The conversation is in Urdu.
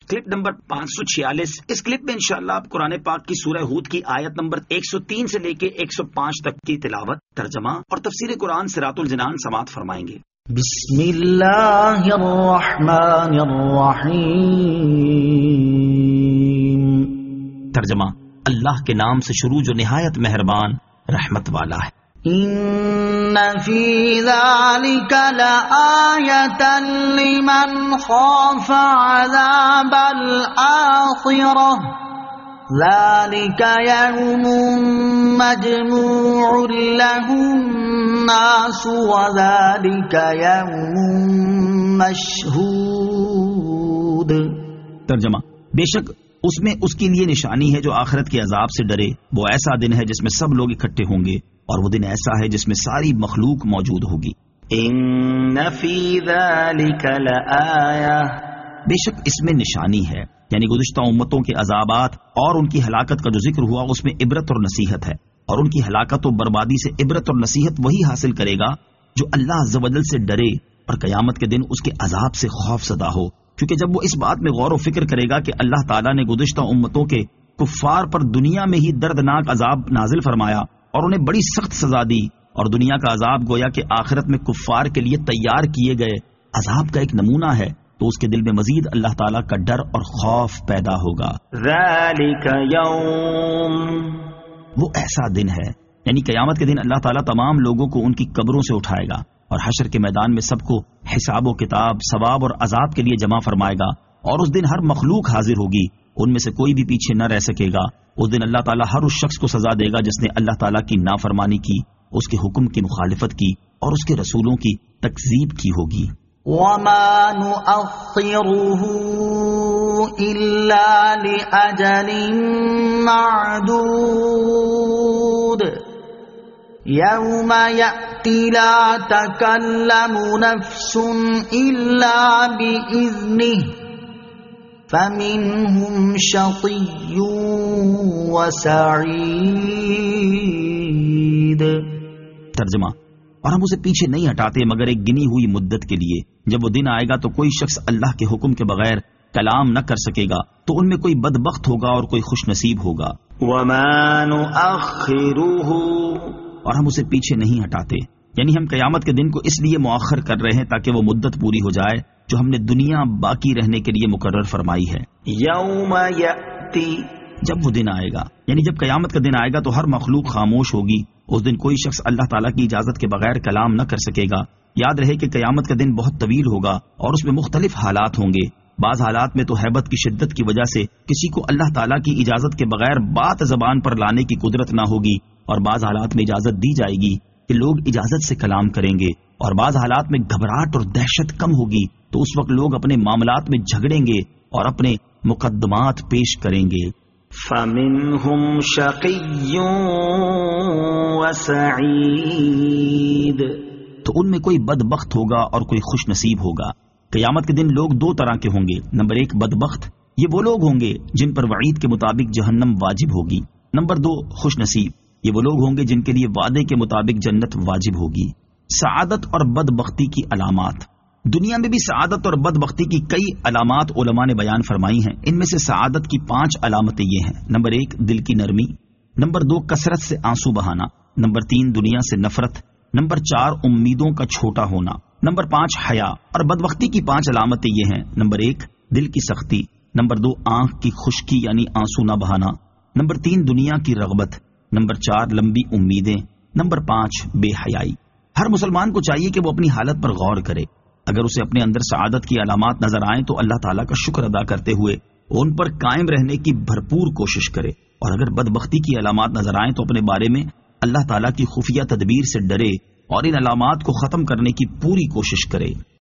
Clip number 546۔ اس کلپ میں انشاءاللہ آپ قرآن پاک کی سورہ ہود کی آیت نمبر 103 سے لے کے 105 تک کی تلاوت، ترجمہ اور تفسیر قرآن صراط الجنان سماعت فرمائیں گے۔ بسم اللہ الرحمن الرحیم۔ ترجمہ، اللہ کے نام سے شروع جو نہایت مہربان رحمت والا ہے۔ ان فی ذلک لآیۃ لمن خاف عذاب الآخرہ ذلک یوم مجموع لہ الناس وذلک یوم مشہود۔ ترجمہ، بے شک اس میں اس کے لیے نشانی ہے جو آخرت کے عذاب سے ڈرے، وہ ایسا دن ہے جس میں سب لوگ اکٹھے ہوں گے، اور وہ دن ایسا ہے جس میں ساری مخلوق موجود ہوگی۔ ان فی ذلک لآیہ، بے شک اس میں نشانی ہے، یعنی گزشتہ امتوں کے عذابات اور ان کی ہلاکت کا جو ذکر ہوا اس میں عبرت اور نصیحت ہے، اور ان کی ہلاکت و بربادی سے عبرت اور نصیحت وہی حاصل کرے گا جو اللہ عز و جل سے ڈرے اور قیامت کے دن اس کے عذاب سے خوف زدہ ہو، کیونکہ جب وہ اس بات میں غور و فکر کرے گا کہ اللہ تعالیٰ نے گزشتہ امتوں کے کفار پر دنیا میں ہی دردناک عذاب نازل فرمایا اور انہیں بڑی سخت سزا دی، اور دنیا کا عذاب گویا کہ آخرت میں کفار کے لیے تیار کیے گئے عذاب کا ایک نمونہ ہے، تو اس کے دل میں مزید اللہ تعالیٰ کا ڈر اور خوف پیدا ہوگا۔ ذالک یوم، وہ ایسا دن ہے، یعنی قیامت کے دن اللہ تعالیٰ تمام لوگوں کو ان کی قبروں سے اٹھائے گا اور حشر کے میدان میں سب کو حساب و کتاب، ثواب اور عذاب کے لیے جمع فرمائے گا، اور اس دن ہر مخلوق حاضر ہوگی، ان میں سے کوئی بھی پیچھے نہ رہ سکے گا۔ اس دن اللہ تعالیٰ ہر اس شخص کو سزا دے گا جس نے اللہ تعالیٰ کی نافرمانی کی، اس کے حکم کی مخالفت کی اور اس کے رسولوں کی تکذیب کی ہوگی۔ وما نؤخره الا لاجل معدود یوم یأتی لا تکلم نفس الا بإذنه فمنهم شقی وسعید۔ ترجمہ، اور ہم اسے پیچھے نہیں ہٹاتے مگر ایک گنی ہوئی مدت کے لیے، جب وہ دن آئے گا تو کوئی شخص اللہ کے حکم کے بغیر کلام نہ کر سکے گا، تو ان میں کوئی بدبخت ہوگا اور کوئی خوش نصیب ہوگا۔ وما نؤخره، اور ہم اسے پیچھے نہیں ہٹاتے، یعنی ہم قیامت کے دن کو اس لیے مؤخر کر رہے ہیں تاکہ وہ مدت پوری ہو جائے جو ہم نے دنیا باقی رہنے کے لیے مقرر فرمائی ہے۔ یوم یأتی، جب وہ دن آئے گا، یعنی جب قیامت کا دن آئے گا تو ہر مخلوق خاموش ہوگی، اس دن کوئی شخص اللہ تعالیٰ کی اجازت کے بغیر کلام نہ کر سکے گا۔ یاد رہے کہ قیامت کا دن بہت طویل ہوگا اور اس میں مختلف حالات ہوں گے۔ بعض حالات میں تو ہیبت کی شدت کی وجہ سے کسی کو اللہ تعالیٰ کی اجازت کے بغیر بات زبان پر لانے کی قدرت نہ ہوگی، اور بعض حالات میں اجازت دی جائے گی کہ لوگ اجازت سے کلام کریں گے، اور بعض حالات میں گھبراہٹ اور دہشت کم ہوگی، تو اس وقت لوگ اپنے معاملات میں جھگڑیں گے اور اپنے مقدمات پیش کریں گے۔ فمنهم شقی وسعید، تو ان میں کوئی بدبخت ہوگا اور کوئی خوش نصیب ہوگا۔ قیامت کے دن لوگ دو طرح کے ہوں گے، نمبر 1 بدبخت، یہ وہ لوگ ہوں گے جن پر وعید کے مطابق جہنم واجب ہوگی۔ نمبر 2 خوش نصیب، یہ وہ لوگ ہوں گے جن کے لیے وعدے کے مطابق جنت واجب ہوگی۔ سعادت اور بدبختی کی علامات۔ دنیا میں بھی سعادت اور بدبختی کی کئی علامات علماء نے بیان فرمائی ہیں۔ ان میں سے سعادت کی 5 علامتیں یہ ہیں۔ نمبر 1 دل کی نرمی، نمبر 2 کثرت سے آنسو بہانا، نمبر 3 دنیا سے نفرت، نمبر 4 امیدوں کا چھوٹا ہونا، نمبر 5 حیا۔ اور بدبختی کی 5 علامتیں یہ ہیں۔ نمبر 1 دل کی سختی، نمبر 2 آنکھ کی خشکی یعنی آنسو نہ بہانا، نمبر 3 دنیا کی رغبت، نمبر 4 لمبی امیدیں، نمبر 5 بے حیائی۔ ہر مسلمان کو چاہیے کہ وہ اپنی حالت پر غور کرے، اگر اسے اپنے اندر سعادت کی علامات نظر آئیں تو اللہ تعالیٰ کا شکر ادا کرتے ہوئے ان پر قائم رہنے کی بھرپور کوشش کرے، اور اگر بدبختی کی علامات نظر آئیں تو اپنے بارے میں اللہ تعالیٰ کی خفیہ تدبیر سے ڈرے اور ان علامات کو ختم کرنے کی پوری کوشش کرے۔